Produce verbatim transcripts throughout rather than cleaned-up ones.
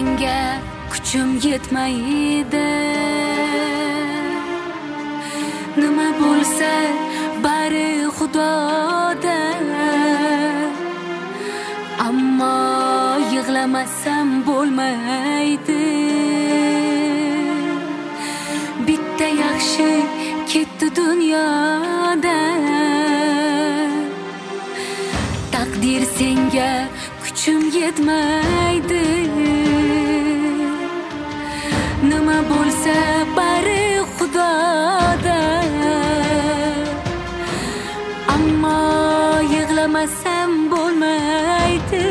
senga kuchim yetmaydi. Nima bo'lsa bari Xudoda. Ammo yig'lamasam bo'lmaydi. Bitta yaxshi ketdi dunyoda. Taqdir senga kuchim yetmaydi. Nima bo'lsa bari Xudoda. Ammo yig'lamasam bo'lmaydi.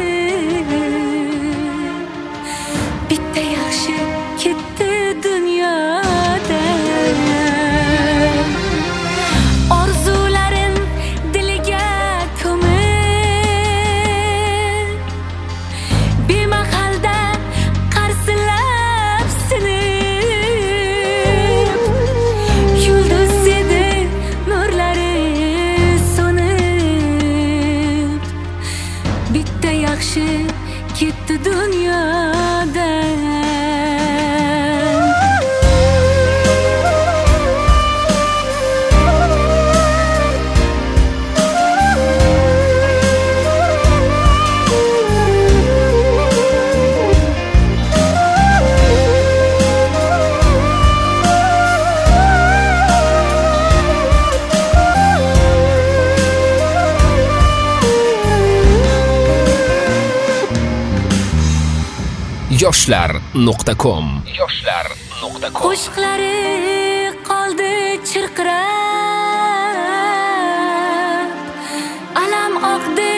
Bitta yaxshi ketdi dunyoda. Orzularim diliga ko'mib, bemahalda qarsilab sinib, yulduz edi nurlari so'nib. Bitta yaxshi ketdi dunyoda. yoshlar nuqta com yoshlar nuqta com Qo'shiqlari qoldi chirqirab, alam oqdi